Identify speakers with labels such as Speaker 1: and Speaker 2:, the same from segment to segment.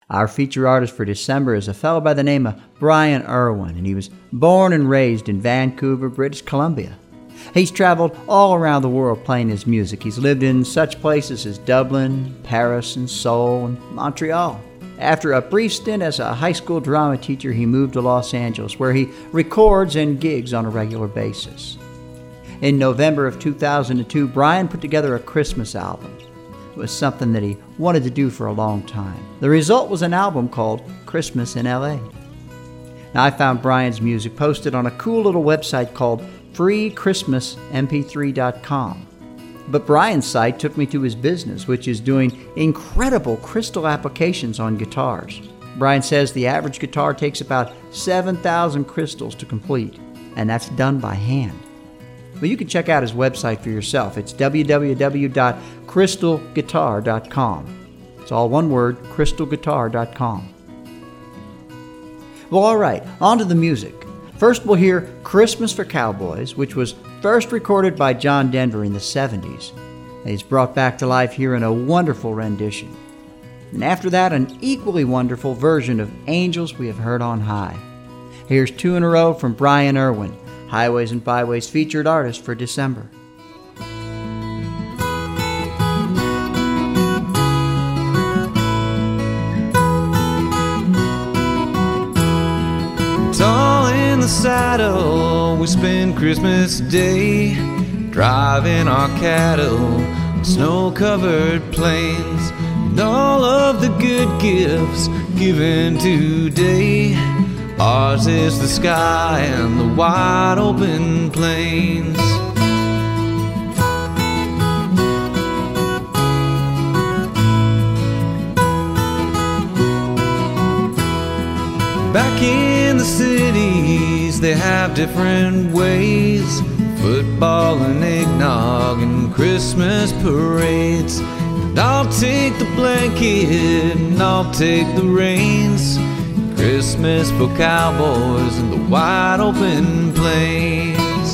Speaker 1: Our feature artist for December is a fellow by the name of Brian Irwin, and he was born and raised in Vancouver, British Columbia. He's traveled all around the world playing his music. He's lived in such places as Dublin, Paris, and Seoul, and Montreal. After a brief stint as a high school drama teacher, he moved to Los Angeles, where he records and gigs on a regular basis. In November of 2002, Brian put together a Christmas album. It was something that he wanted to do for a long time. The result was an album called Christmas in LA. Now, I found Brian's music posted on a cool little website called freechristmasmp3.com. But Brian's site took me to his business, which is doing incredible crystal applications on guitars. Brian says the average guitar takes about 7,000 crystals to complete, and that's done by hand. Well, you can check out his website for yourself. It's www.crystalguitar.com. It's all one word, crystalguitar.com. Well, all right, on to the music. First, we'll hear Christmas for Cowboys, which was first recorded by John Denver in the 70s. It's brought back to life here in a wonderful rendition. And after that, an equally wonderful version of Angels We Have Heard on High. Here's two in a row from Brian Irwin, Highways and Byways featured artist for December.
Speaker 2: Tall in the saddle, we spend Christmas Day driving our cattle on snow-covered plains, and all of the good gifts given today. Ours is the sky and the wide open plains. Back in the cities, they have different ways: football and eggnog and Christmas parades. And I'll take the blanket and I'll take the reins. Christmas for cowboys and the wide open plains.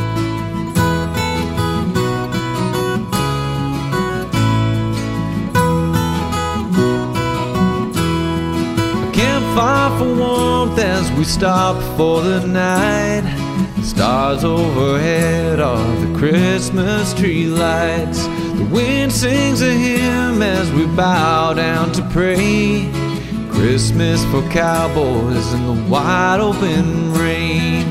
Speaker 2: A campfire for warmth as we stop for the night. Stars overhead are the Christmas tree lights. The wind sings a hymn as we bow down to pray. Christmas for cowboys in the wide open range.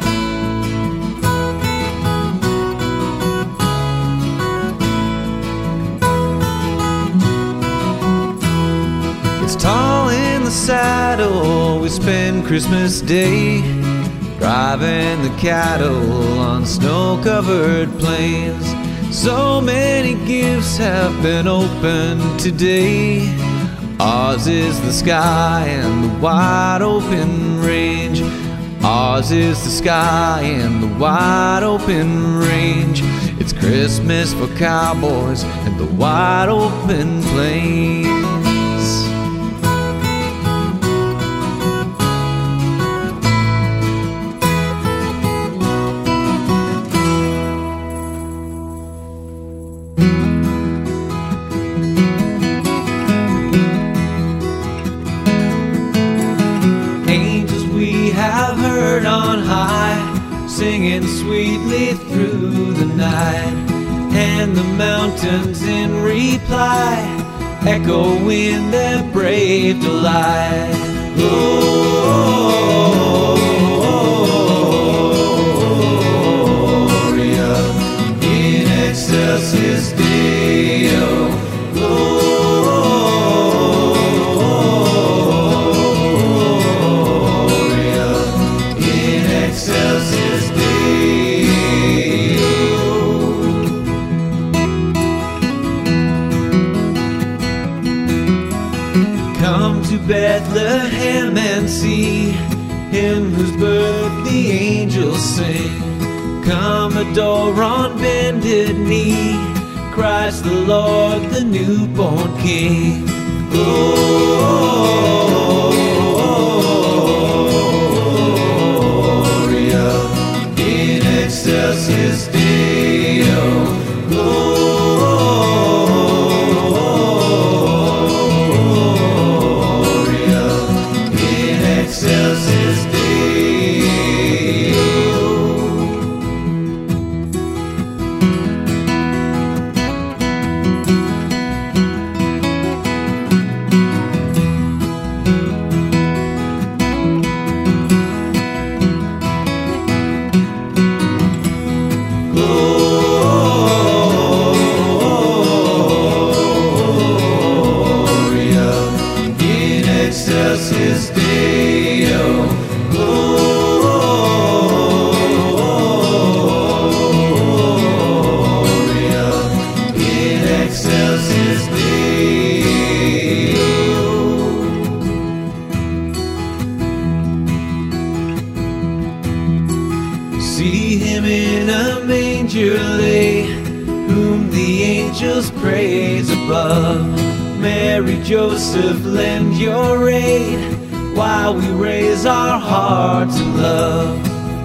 Speaker 2: It's tall in the saddle, we spend Christmas Day driving the cattle on snow-covered plains. So many gifts have been opened today. Ours is the sky and the wide open range. Ours is the sky and the wide open range. It's Christmas for cowboys and the wide open plains. Singing sweetly through the night, and the mountains in reply echo in their brave delight. Gloria in excelsis Deo. Gloria in excelsis Deo. Come to Bethlehem and see him whose birth the angels sing. Come adore on bended knee Christ the Lord, the newborn King. Gloria in excelsis Deo. Gloria manger lay, whom the angels praise above. Mary, Joseph, lend your aid, while we raise our hearts in love.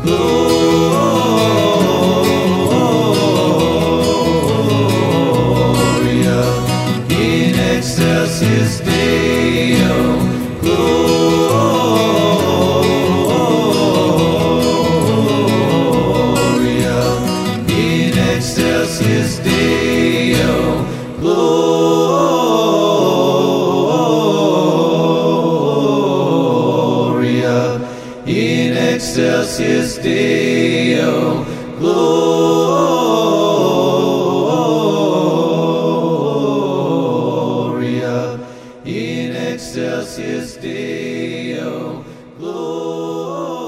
Speaker 2: Gloria in excelsis Deo. Gloria in excelsis Deo. Gloria in excelsis Deo. Gloria in excelsis Deo. Gloria.